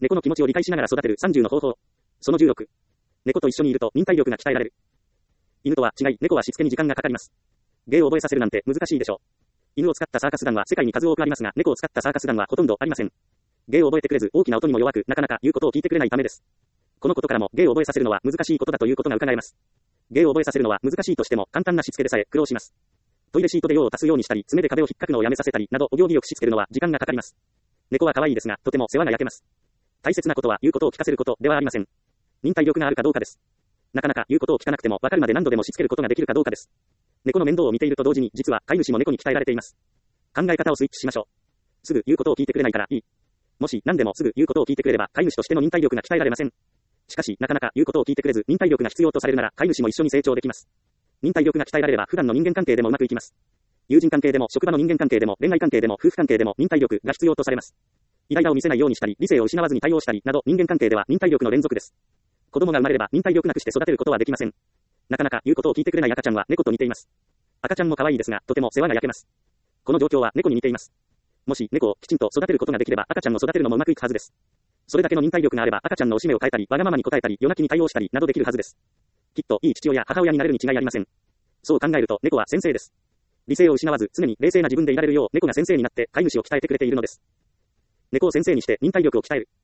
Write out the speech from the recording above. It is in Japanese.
猫の気持ちを理解しながら育てる30の方法。その16。猫と一緒にいると忍耐力が鍛えられる。犬とは違い、猫はしつけに時間がかかります。芸を覚えさせるなんて難しいでしょう。犬を使ったサーカス団は世界に数多くありますが、猫を使ったサーカス団はほとんどありません。芸を覚えてくれず、大きな音にも弱く、なかなか言うことを聞いてくれないためです。このことからも、芸を覚えさせるのは難しいことだということが伺えます。芸を覚えさせるのは難しいとしても、簡単なしつけでさえ苦労します。トイレシートで用を足すようにしたり、爪で壁を引っかくのをやめさせたりなど、お行儀よくしつけるのは時間がかかります。猫は可愛いですが、とても世話が焼けます。大切なことは言うことを聞かせることではありません。忍耐力があるかどうかです。なかなか言うことを聞かなくても分かるまで何度でもしつけることができるかどうかです。猫の面倒を見ていると同時に、実は飼い主も猫に鍛えられています。考え方をスイッチしましょう。すぐ言うことを聞いてくれないからいい。もし何でもすぐ言うことを聞いてくれれば、飼い主としての忍耐力が鍛えられません。しかし、なかなか言うことを聞いてくれず、忍耐力が必要とされるなら、飼い主も一緒に成長できます。忍耐力が鍛えられれば、普段の人間関係でもうまくいきます。友人関係でも、職場の人間関係でも、恋愛関係でも、夫婦関係でも、忍耐力が必要とされます。イライラを見せないようにしたり、理性を失わずに対応したり、など、人間関係では忍耐力の連続です。子供が生まれれば、忍耐力なくして育てることはできません。なかなか言うことを聞いてくれない赤ちゃんは猫と似ています。赤ちゃんも可愛いですが、とても世話が焼けます。この状況は猫に似ています。もし猫をきちんと育てることができれば、赤ちゃんを育てるのもうまくいくはずです。それだけの忍耐力があれば、赤ちゃんのおしめを変えたり、わがままに答えたり、夜泣きに対応したりなどできるはずです。きっといい父親、母親になれるに違いありません。そう考えると、猫は先生です。理性を失わず、常に冷静な自分でいられるよう、猫が先生になって飼い主を鍛えてくれているのです。猫を先生にして忍耐力を鍛える。